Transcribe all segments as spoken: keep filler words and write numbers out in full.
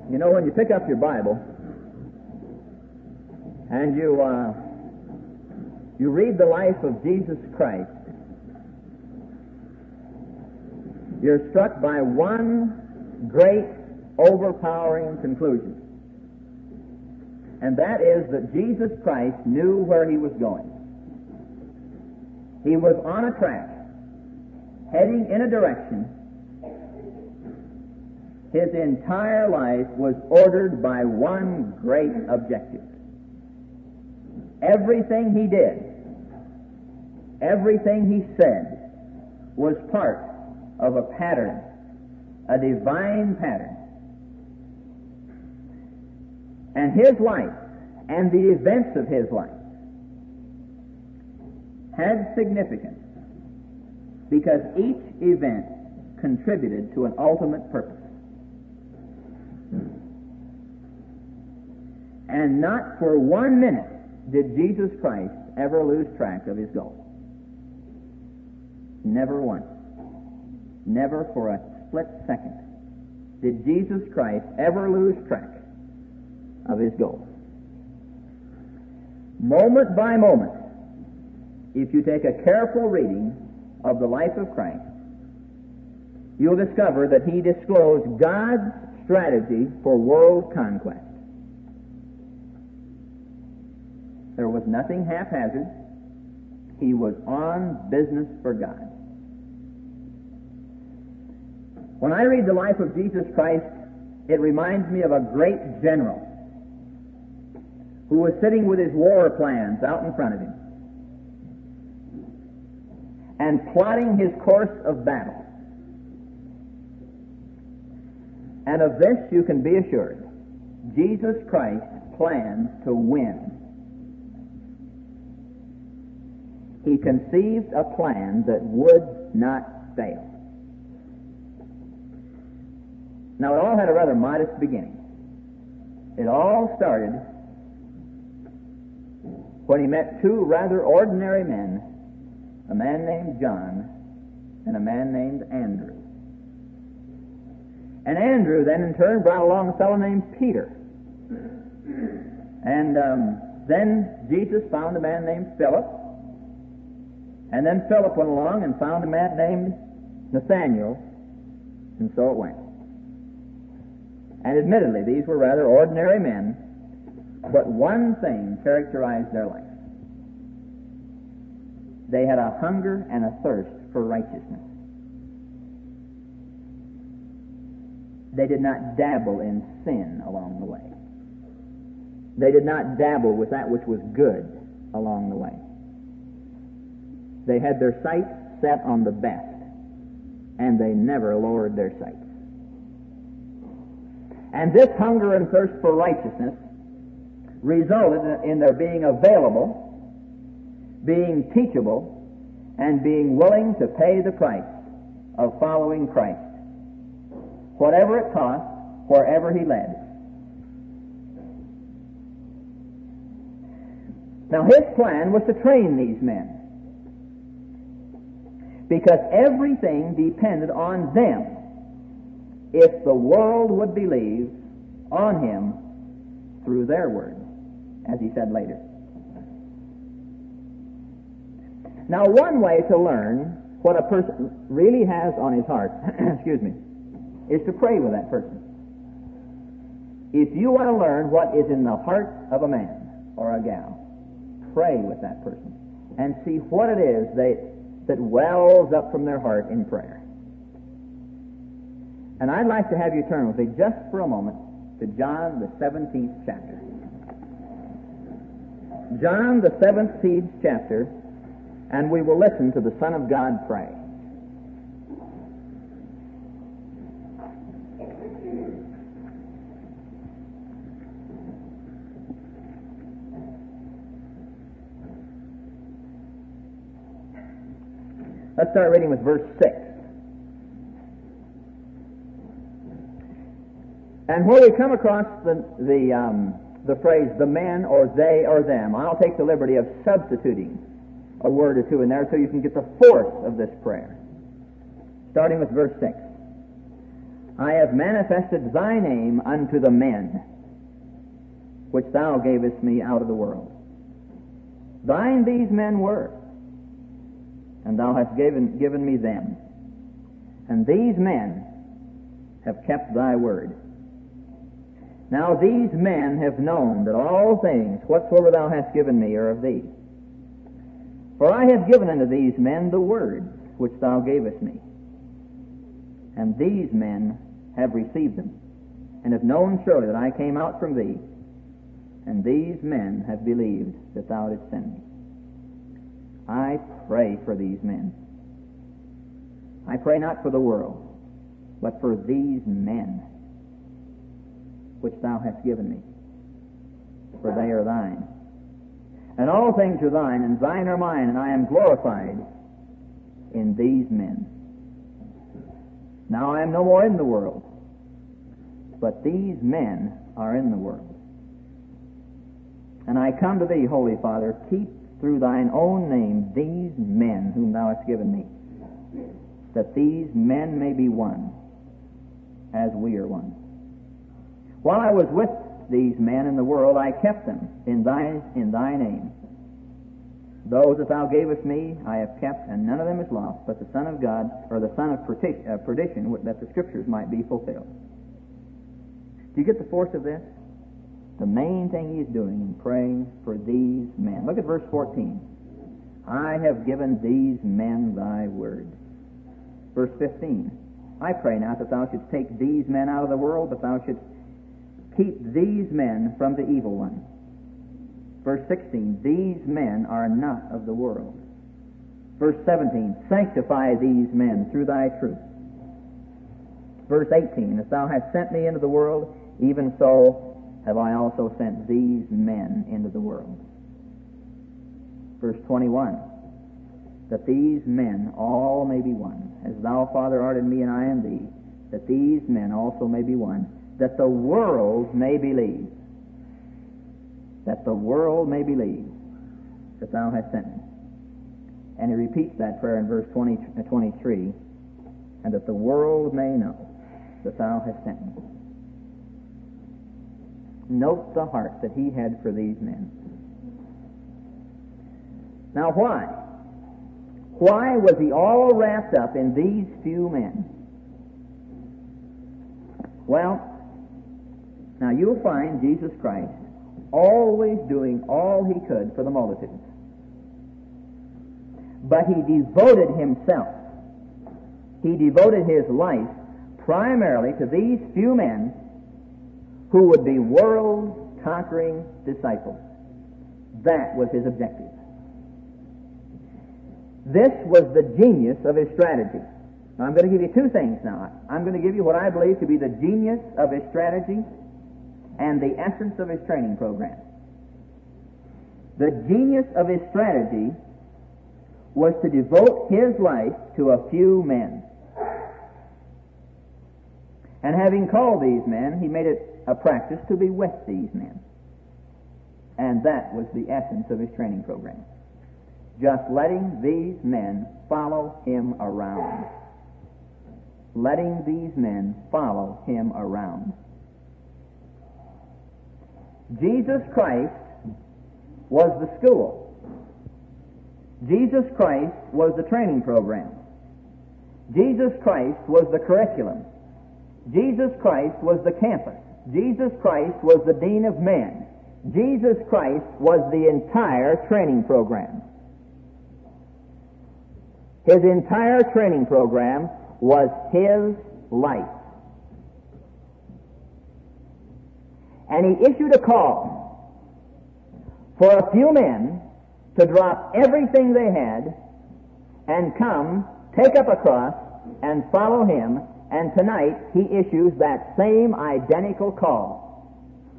You know, when you pick up your Bible and you uh, you read the life of Jesus Christ, you're struck by one great, overpowering conclusion. And that is that Jesus Christ knew where he was going. He was on a track, heading in a direction. His entire life was ordered by one great objective. Everything he did, everything he said, was part of a pattern, a divine pattern. And his life and the events of his life had significance because each event contributed to an ultimate purpose. And not for one minute did Jesus Christ ever lose track of his goal. Never once. Never for a split second did Jesus Christ ever lose track of his goal. Moment by moment, if you take a careful reading of the life of Christ, you'll discover that he disclosed God's strategy for world conquest. There was nothing haphazard. He was on business for God. When I read the life of Jesus Christ, it reminds me of a great general who was sitting with his war plans out in front of him and plotting his course of battle. And of this you can be assured, Jesus Christ plans to win. He conceived a plan that would not fail. Now, it all had a rather modest beginning. It all started when he met two rather ordinary men, a man named John and a man named Andrew. And Andrew then in turn brought along a fellow named Peter. And um, then Jesus found a man named Philip. And then Philip went along and found a man named Nathaniel. And so it went. And admittedly, these were rather ordinary men, but one thing characterized their life. They had a hunger and a thirst for righteousness. They did not dabble in sin along the way. They did not dabble with that which was good along the way. They had their sights set on the best, and they never lowered their sights. And this hunger and thirst for righteousness resulted in their being available, being teachable, and being willing to pay the price of following Christ, whatever it cost, wherever he led. Now his plan was to train these men, because everything depended on them if the world would believe on him through their word, as he said later. Now, one way to learn what a person really has on his heart, excuse me, is to pray with that person. If you want to learn what is in the heart of a man or a gal, pray with that person and see what it is they, that wells up from their heart in prayer. And I'd like to have you turn with me just for a moment to John, the seventeenth chapter. John, the seventeenth chapter, and we will listen to the Son of God pray. Let's start reading with verse six. And where we come across the the, um, the phrase, the men or they or them, I'll take the liberty of substituting a word or two in there so you can get the force of this prayer. Starting with verse six. I have manifested thy name unto the men which thou gavest me out of the world. Thine these men were, and thou hast given, given me them. And these men have kept thy word. Now these men have known that all things whatsoever thou hast given me are of thee. For I have given unto these men the words which thou gavest me. And these men have received them, and have known surely that I came out from thee. And these men have believed that thou didst send me. I pray for these men. I pray not for the world, but for these men which thou hast given me, for they are thine. And all things are thine, and thine are mine, and I am glorified in these men. Now I am no more in the world, but these men are in the world. And I come to thee, Holy Father, keep through thine own name these men whom thou hast given me, that these men may be one, as we are one. While I was with these men in the world, I kept them in thy, in thy name. Those that thou gavest me, I have kept, and none of them is lost, but the Son of God, or the son of perdition, that the Scriptures might be fulfilled. Do you get the force of this? The main thing he's doing in praying for these men. Look at verse fourteen. I have given these men thy word. Verse fifteen. I pray not that thou shouldst take these men out of the world, but thou shouldst keep these men from the evil one. Verse sixteen. These men are not of the world. Verse seventeen. Sanctify these men through thy truth. Verse eighteen. As thou hast sent me into the world, even so have I also sent these men into the world. Verse twenty-one, that these men all may be one, as thou, Father, art in me and I in thee, that these men also may be one, that the world may believe, that the world may believe that thou hast sent me. And he repeats that prayer in verse twenty, twenty-three, and that the world may know that thou hast sent me. Note the heart that he had for these men. Now why? Why was he all wrapped up in these few men? Well, now you'll find Jesus Christ always doing all he could for the multitudes. But he devoted himself, he devoted his life primarily to these few men who would be world-conquering disciples. That was his objective. This was the genius of his strategy. Now, I'm going to give you two things now. I'm going to give you what I believe to be the genius of his strategy and the essence of his training program. The genius of his strategy was to devote his life to a few men. And having called these men, he made it a practice to be with these men. And that was the essence of his training program. Just letting these men follow him around. Letting these men follow him around. Jesus Christ was the school. Jesus Christ was the training program. Jesus Christ was the curriculum. Jesus Christ was the campus. Jesus Christ was the dean of men. Jesus Christ was the entire training program. His entire training program was his life. And he issued a call for a few men to drop everything they had and come, take up a cross, and follow him. And tonight he issues that same identical call.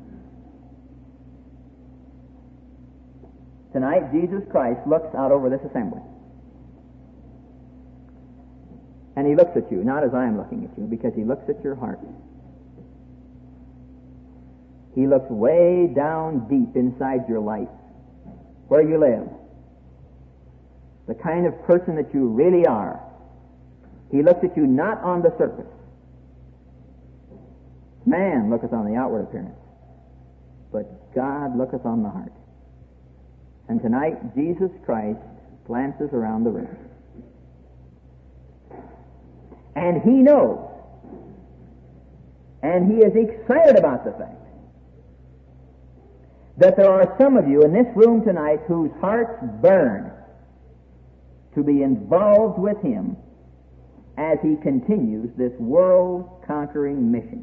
Tonight Jesus Christ looks out over this assembly. And he looks at you, not as I am looking at you, because he looks at your heart. He looks way down deep inside your life, where you live, the kind of person that you really are. He looks at you not on the surface. Man looketh on the outward appearance, but God looketh on the heart. And tonight, Jesus Christ glances around the room. And He knows, and He is excited about the fact that there are some of you in this room tonight whose hearts burn to be involved with Him as He continues this world-conquering mission.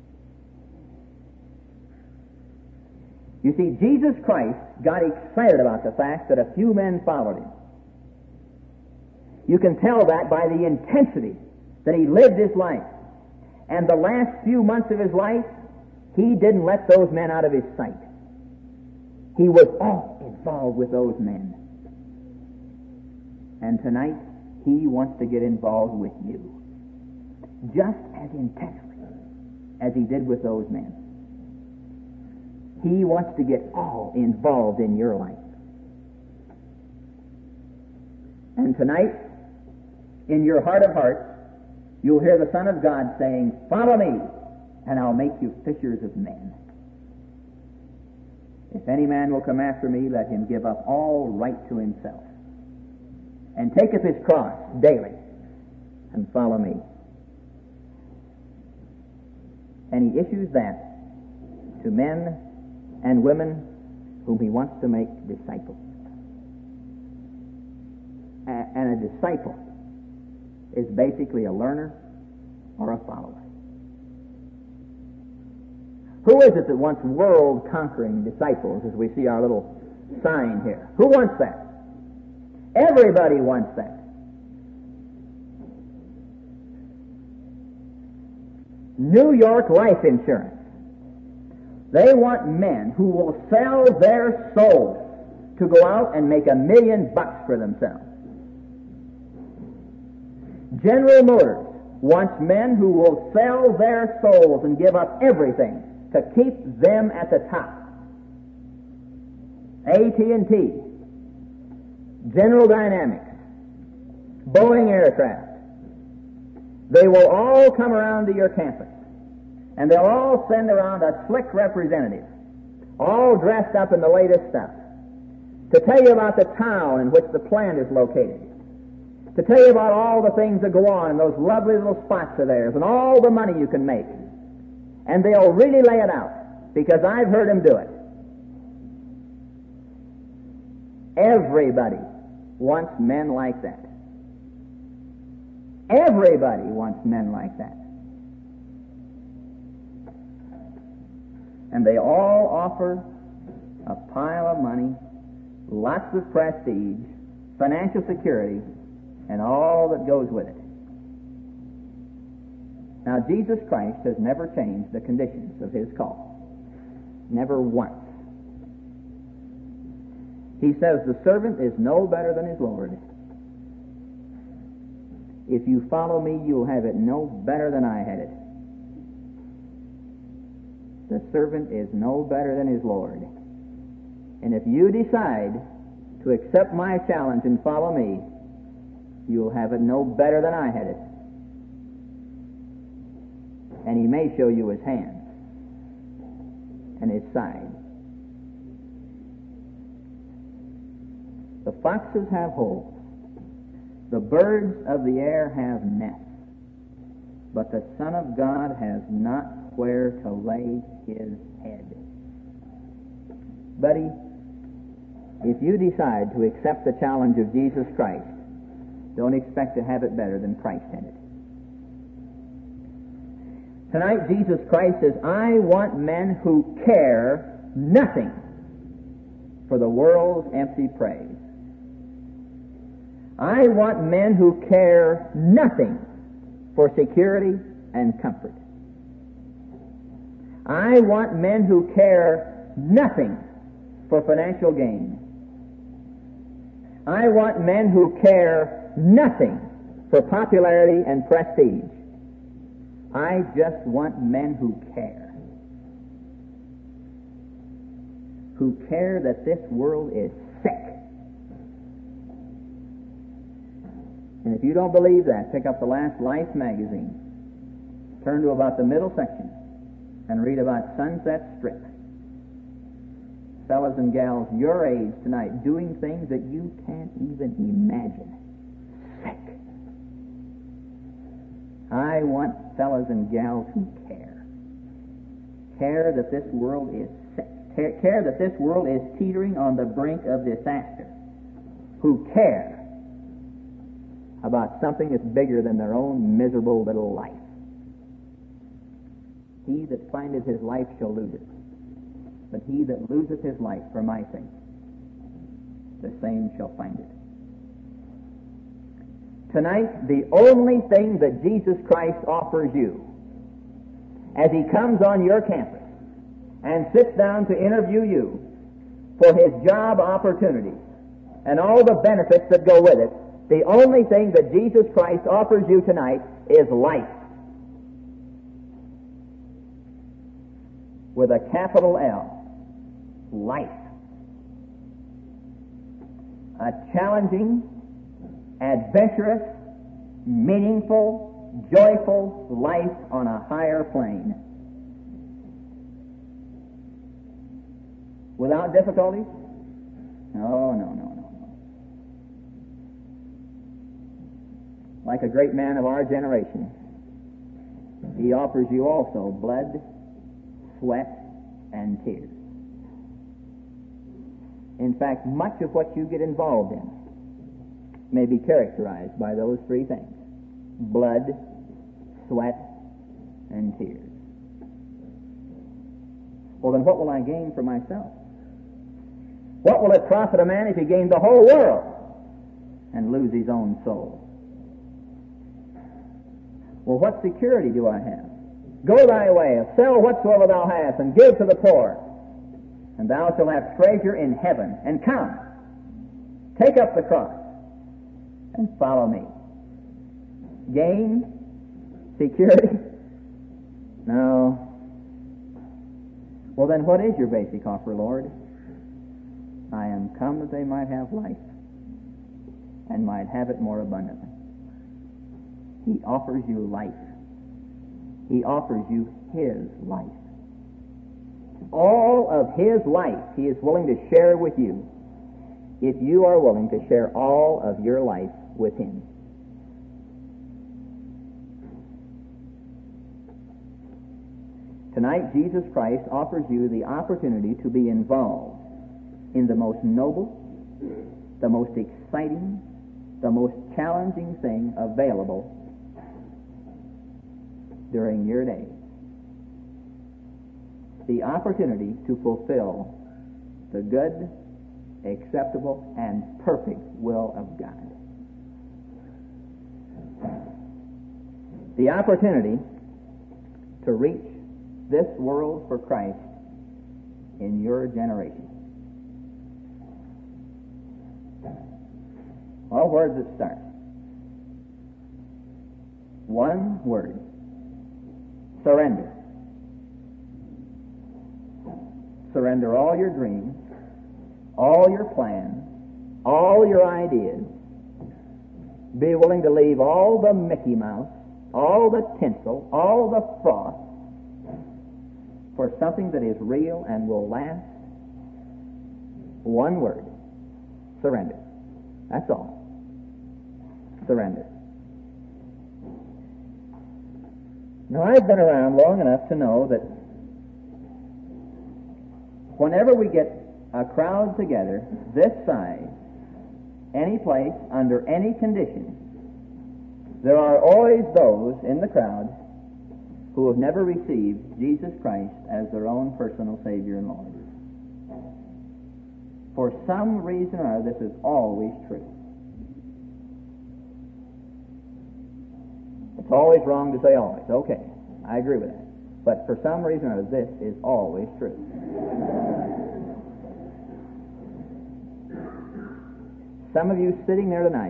You see, Jesus Christ got excited about the fact that a few men followed Him. You can tell that by the intensity that He lived His life. And the last few months of His life, He didn't let those men out of His sight. He was all involved with those men. And tonight, He wants to get involved with you, just as intensely as He did with those men. He wants to get all involved in your life. And tonight, in your heart of hearts, you'll hear the Son of God saying, "Follow me, and I'll make you fishers of men. If any man will come after me, let him give up all right to himself, and take up his cross daily, and follow me." And He issues that to men and women whom He wants to make disciples. And a disciple is basically a learner or a follower. Who is it that wants world-conquering disciples, as we see our little sign here? Who wants that? Everybody wants that. New York Life Insurance. They want men who will sell their souls to go out and make a million bucks for themselves. General Motors wants men who will sell their souls and give up everything to keep them at the top. A T and T, General Dynamics, Boeing Aircraft, they will all come around to your campus, and they'll all send around a slick representative, all dressed up in the latest stuff, to tell you about the town in which the plant is located, to tell you about all the things that go on in those lovely little spots of theirs, and all the money you can make. And they'll really lay it out, because I've heard them do it. Everybody wants men like that. Everybody wants men like that. And they all offer a pile of money, lots of prestige, financial security, and all that goes with it. Now, Jesus Christ has never changed the conditions of His call. Never once. He says the servant is no better than his Lord. If you follow me, you'll have it no better than I had it. The servant is no better than his Lord. And if you decide to accept my challenge and follow me, you'll have it no better than I had it. And He may show you His hands and His side. The foxes have holes. The birds of the air have nests. But the Son of God has not where to lay His head. Buddy, if you decide to accept the challenge of Jesus Christ, don't expect to have it better than Christ had it. Tonight, Jesus Christ says, I want men who care nothing for the world's empty praise. I want men who care nothing for security and comfort. I want men who care nothing for financial gain. I want men who care nothing for popularity and prestige. I just want men who care. Who care that this world is sick. And if you don't believe that, pick up the last Life magazine. Turn to about the middle section. and read about Sunset Strip. Fellas and gals your age tonight doing things that you can't even imagine. Sick. I want fellas and gals who care. Care that this world is sick. Care that this world is teetering on the brink of disaster. Who care about something that's bigger than their own miserable little life. He that findeth his life shall lose it, but he that loseth his life for my sake, the same shall find it. Tonight, the only thing that Jesus Christ offers you as he comes on your campus and sits down to interview you for his job opportunities and all the benefits that go with it, the only thing that Jesus Christ offers you tonight is life. With a capital L. Life. A challenging, adventurous, meaningful, joyful life on a higher plane. Without difficulties? No, no, no, no, no. Like a great man of our generation, he offers you also blood, sweat, and tears. In fact, much of what you get involved in may be characterized by those three things: blood, sweat, and tears. Well, then what will I gain for myself? What will it profit a man if he gained the whole world and lose his own soul? Well, what security do I have? Go thy way, sell whatsoever thou hast, and give to the poor, and thou shalt have treasure in heaven. And come, take up the cross, and follow me. Gain? Security? No. Well, then what is your basic offer, Lord? I am come that they might have life, and might have it more abundantly. He offers you life. He offers you his life. All of his life he is willing to share with you if you are willing to share all of your life with him. Tonight, Jesus Christ offers you the opportunity to be involved in the most noble, the most exciting, the most challenging thing available during your day. The opportunity to fulfill the good, acceptable, and perfect will of God. The opportunity to reach this world for Christ in your generation. Well, where does it start? One word. Surrender. Surrender all your dreams, all your plans, all your ideas. Be willing to leave all the Mickey Mouse, all the tinsel, all the froth for something that is real and will last. One word. Surrender. That's all. Surrender. Now, I've been around long enough to know that whenever we get a crowd together this size, any place, under any conditions, there are always those in the crowd who have never received Jesus Christ as their own personal Savior and Lord. For some reason or other, this is always true. It's always wrong to say always. Okay, I agree with that. But for some reason or other, this is always true. Some of you sitting there tonight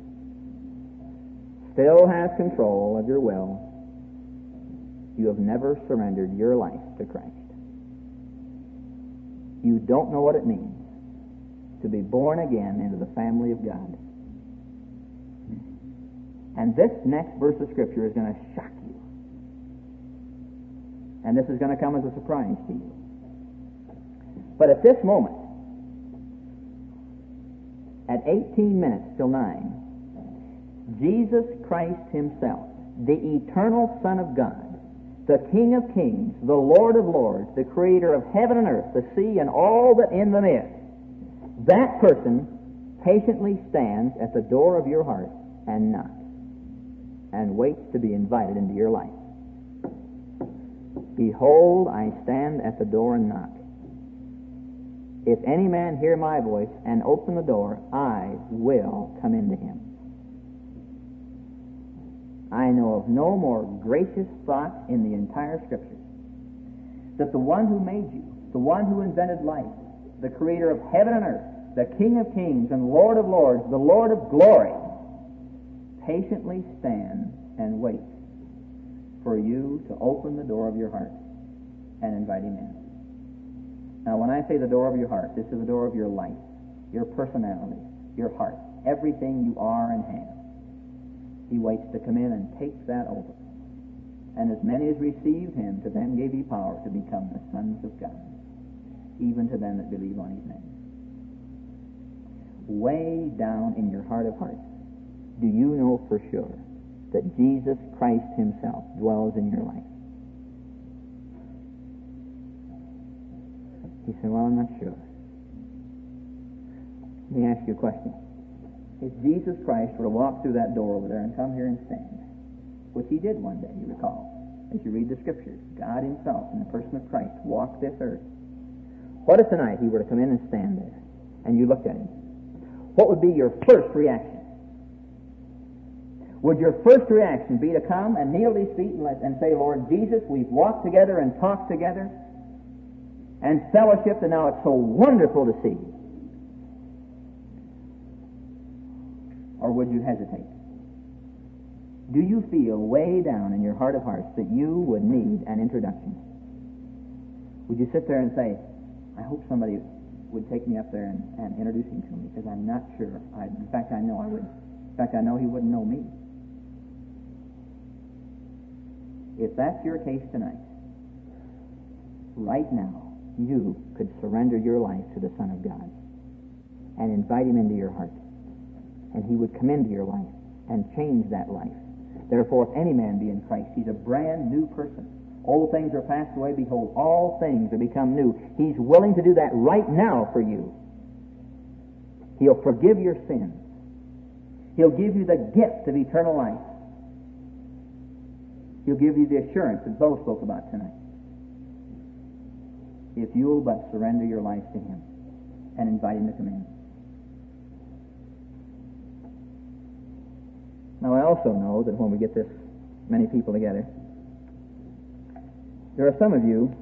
still have control of your will. You have never surrendered your life to Christ. You don't know what it means to be born again into the family of God. And this next verse of Scripture is going to shock you. And this is going to come as a surprise to you. But at this moment, at eighteen minutes till nine, Jesus Christ himself, the eternal Son of God, the King of kings, the Lord of lords, the creator of heaven and earth, the sea, and all that in them is, that person patiently stands at the door of your heart and knocks and waits to be invited into your life. Behold, I stand at the door and knock. If any man hear my voice and open the door, I will come into him. I know of no more gracious thought in the entire Scriptures that the one who made you, the one who invented life, the creator of heaven and earth, the King of kings and Lord of lords, the Lord of glory, patiently stands and waits for you to open the door of your heart and invite him in. Now, when I say the door of your heart, this is the door of your life, your personality, your heart, everything you are and have. He waits to come in and take that over. And as many as received him, to them gave he power to become the sons of God, even to them that believe on his name. Way down in your heart of hearts, do you know for sure that Jesus Christ himself dwells in your life? He said, well, I'm not sure. Let me ask you a question. If Jesus Christ were to walk through that door over there and come here and stand, which he did one day, you recall, as you read the Scriptures, God himself in the person of Christ walked this earth. What if tonight he were to come in and stand there, and you looked at him? What would be your first reaction? Would your first reaction be to come and kneel at his feet and, let, and say, Lord Jesus, we've walked together and talked together and fellowshiped, and now it's so wonderful to see you? Or would you hesitate? Do you feel way down in your heart of hearts that you would need an introduction? Would you sit there and say, I hope somebody would take me up there and, and introduce him to me, because I'm not sure. I, in fact, I know I would. In fact, I know he wouldn't know me. If that's your case tonight, right now, you could surrender your life to the Son of God and invite him into your heart. And he would come into your life and change that life. Therefore, if any man be in Christ, he's a brand new person. Old things are passed away. Behold, all things are become new. He's willing to do that right now for you. He'll forgive your sins. He'll give you the gift of eternal life. He'll give you the assurance that Bo spoke about tonight. If you'll but surrender your life to him and invite him to come in. Now, I also know that when we get this many people together, there are some of you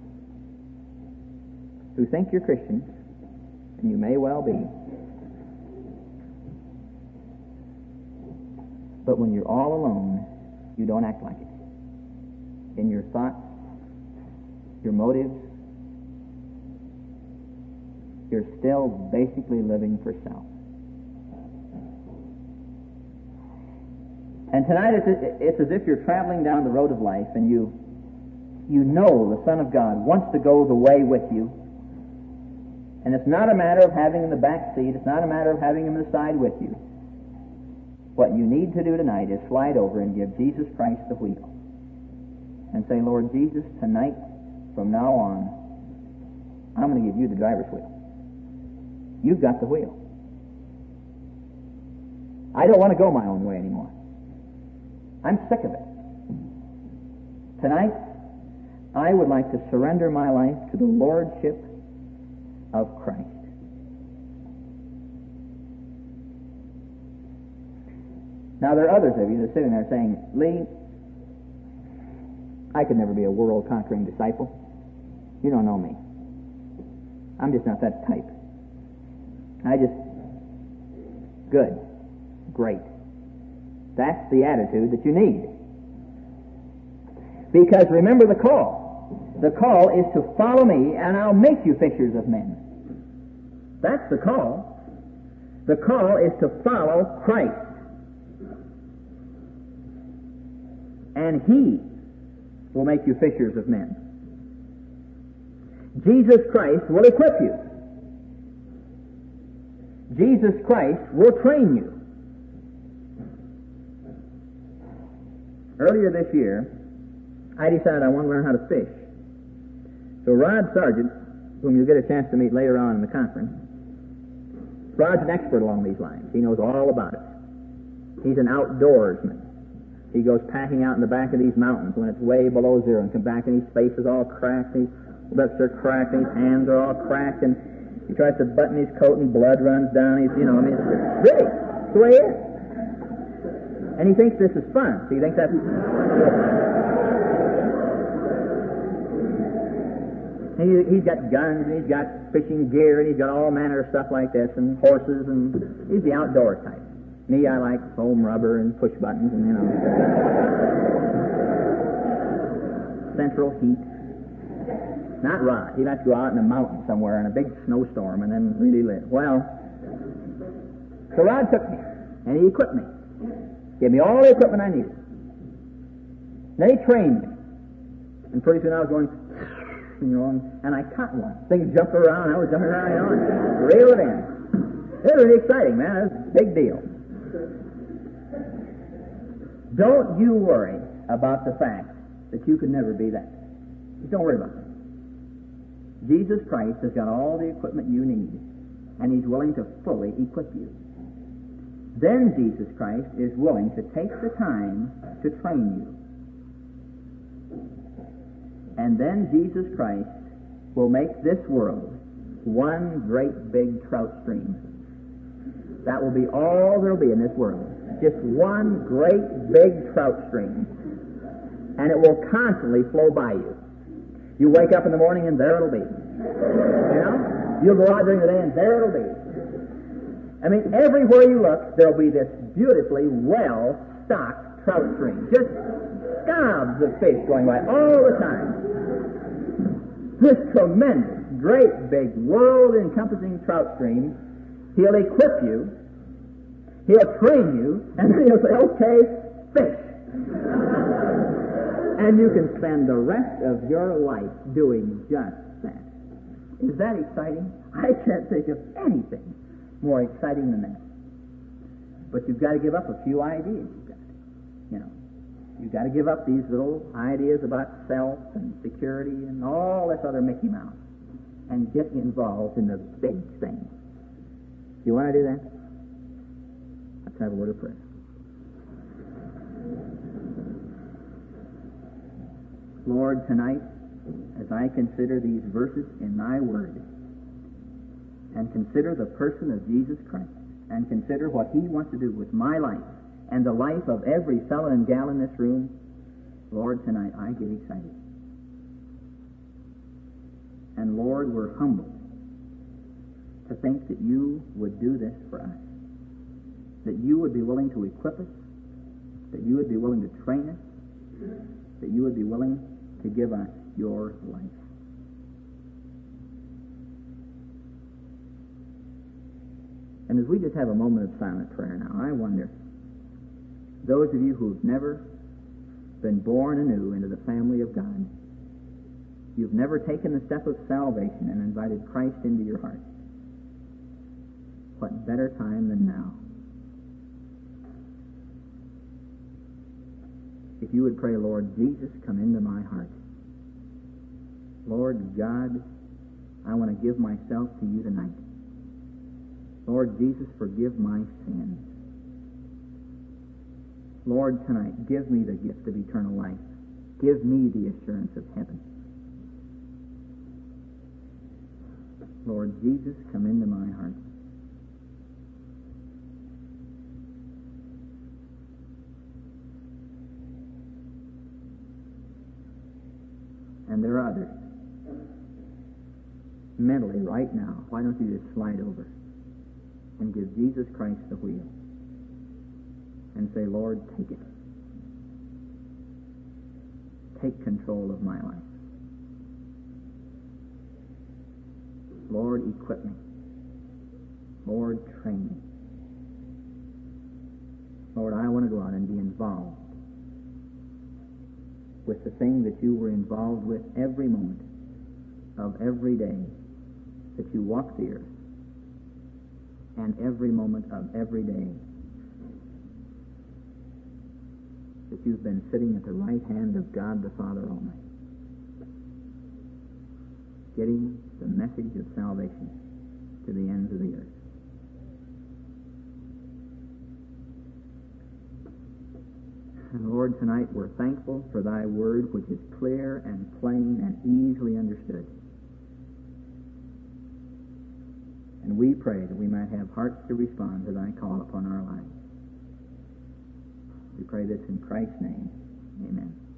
who think you're Christians, and you may well be. But when you're all alone, you don't act like it. In your thoughts, your motives, you're still basically living for self. And tonight it's, it's as if you're traveling down the road of life and you you know the Son of God wants to go the way with you. And it's not a matter of having him in the back seat. It's not a matter of having him in the side with you. What you need to do tonight is slide over and give Jesus Christ the wheel. And say, Lord Jesus, tonight, from now on, I'm going to give you the driver's wheel. You've got the wheel. I don't want to go my own way anymore. I'm sick of it. Tonight, I would like to surrender my life to the Lordship of Christ. Now, there are others of you that are sitting there saying, Lee, I could never be a world-conquering disciple. You don't know me. I'm just not that type. I just, good, great. That's the attitude that you need. Because remember the call. The call is to follow me and I'll make you fishers of men. That's the call. The call is to follow Christ. And he will make you fishers of men. Jesus Christ will equip you. Jesus Christ will train you. Earlier this year, I decided I want to learn how to fish. So Rod Sargent, whom you'll get a chance to meet later on in the conference, Rod's an expert along these lines. He knows all about it. He's an outdoorsman. He goes packing out in the back of these mountains when it's way below zero and comes back and his face is all cracked, his lips are cracked, and his hands are all cracked, and he tries to button his coat and blood runs down. He's, you know, I mean, it's really, it's the way it is. And he thinks this is fun. So he thinks that's... He, he's got guns, and he's got fishing gear, and he's got all manner of stuff like this, and horses, and he's the outdoor type. Me, I like foam rubber and push buttons, and, you know, central heat. Not Rod. He likes to go out in the mountains somewhere in a big snowstorm and then really live. Well, so Rod took me, and he equipped me. Gave me all the equipment I needed. Then he trained me. And pretty soon I was going, you know, and I caught one. Things jumped around. I was jumping around, you know, and reel it in. It was really exciting, man. It was a big deal. Don't you worry about the fact that you could never be that. Just don't worry about that. Jesus Christ has got all the equipment you need, and He's willing to fully equip you. Then Jesus Christ is willing to take the time to train you. And then Jesus Christ will make this world one great big trout stream. That will be all there will be in this world. Just one great big trout stream. And it will constantly flow by you. You wake up in the morning and there it'll be. You know? You'll go out during the day and there it'll be. I mean, everywhere you look, there'll be this beautifully well-stocked trout stream. Just gobs of fish going by all the time. This tremendous, great, big, world-encompassing trout stream, He'll equip you, He'll train you, and then He'll say, okay, fish. And you can spend the rest of your life doing just that. Is that exciting? I can't think of anything more exciting than that. But you've got to give up a few ideas. You've got, you know, you've got to give up these little ideas about self and security and all this other Mickey Mouse and get involved in the big thing. You want to do that? Let's have a word of prayer. Lord, tonight, as I consider these verses in Thy Word, and consider the person of Jesus Christ, and consider what He wants to do with my life and the life of every fellow and gal in this room, Lord, tonight I get excited. And Lord, we're humbled to think that You would do this for us, that You would be willing to equip us, that You would be willing to train us, that You would be willing to give us Your life. And as we just have a moment of silent prayer now, I wonder, those of you who've never been born anew into the family of God, you've never taken the step of salvation and invited Christ into your heart, what better time than now? If you would pray, Lord Jesus, come into my heart. Lord God, I want to give myself to You tonight. Lord Jesus, forgive my sins. Lord, tonight, give me the gift of eternal life. Give me the assurance of heaven. Lord Jesus, come into my heart. And there are others. Mentally, right now, why don't you just slide over and give Jesus Christ the wheel and say, Lord, take it. Take control of my life. Lord, equip me. Lord, train me. Lord, I want to go out and be involved with the thing that you were involved with every moment of every day that you walked the earth, and every moment of every day that you've been sitting at the right hand of God the Father Almighty, getting the message of salvation to the ends of the earth. And Lord, tonight we're thankful for thy word, which is clear and plain and easily understood. And we pray that we might have hearts to respond to thy call upon our lives. We pray this in Christ's name. Amen.